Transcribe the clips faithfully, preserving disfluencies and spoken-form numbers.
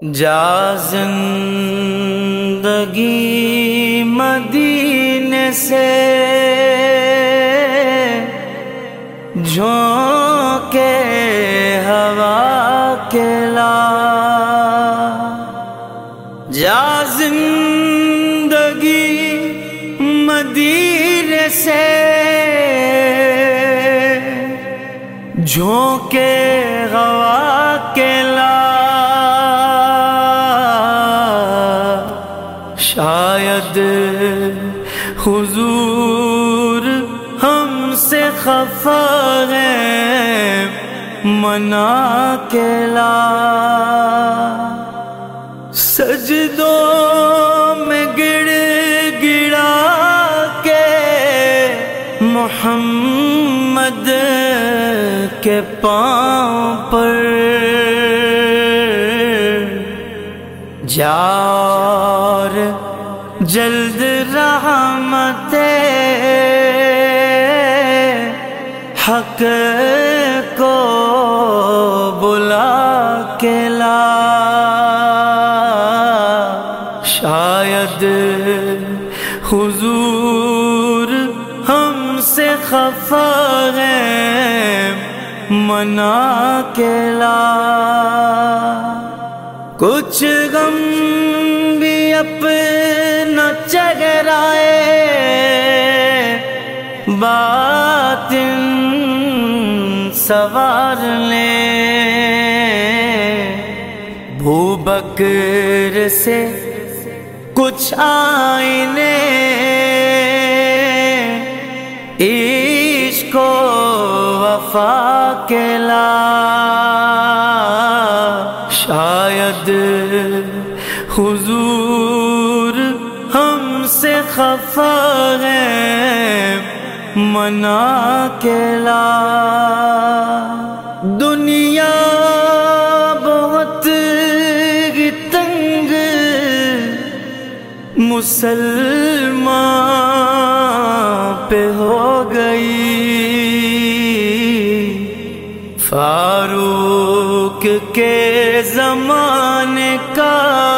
جا زندگی مدینے سے جھونکے ہوا کے لا، جا زندگی مدینے سے جھونکے ہوا کے لا، شاید حضور ہم سے خفا ہے منا کے لا، سجدوں میں گڑ گڑا کے محمد کے پاؤں پر جار جلد رحمت حق کو بلا کے لا، شاید حضور ہم سے خفا ہے منا کے لا، کچھ غم بھی اپنا چہرائے باطن سوار لیں، بھو بکر سے کچھ آئینے عشق و وفا کے لا، شاید حضور ہم سے خفا ہے منا کے لا، دنیا بہت تنگ مسلمان پہ ہو گئی، فاروق کے زمانے کا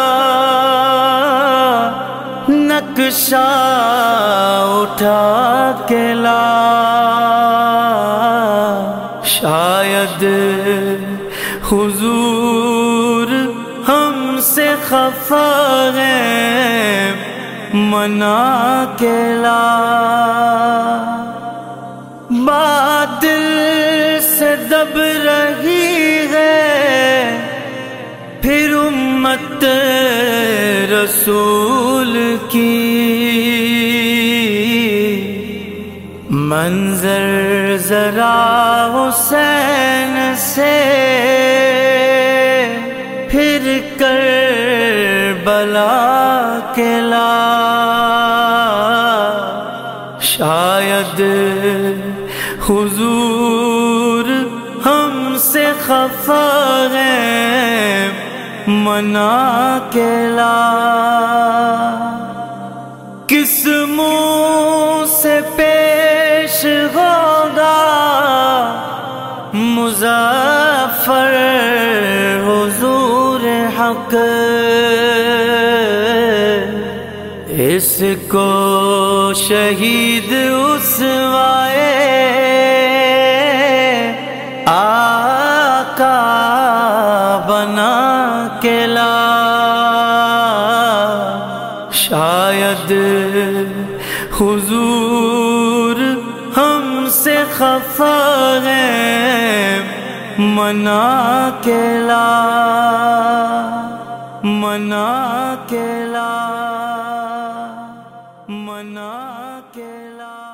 نقشہ اٹھا کے لا، شاید حضور ہم سے خفا ہے منا کے لا، باطل سے دب رہی ہے پھر امت رسول کی، منظر ذرا حسین سے پھر کربلا کے لا، شاید حضور ہم سے خفا ہے منا کے لا، کس منہ سے پیش ہوگا مظفر حضور حق، اس کو شہید اسوائے آقا بنا کے لا، شاید حضور ہم سے خفا ہے منا کے لا، منا کے لا، منا کے لا۔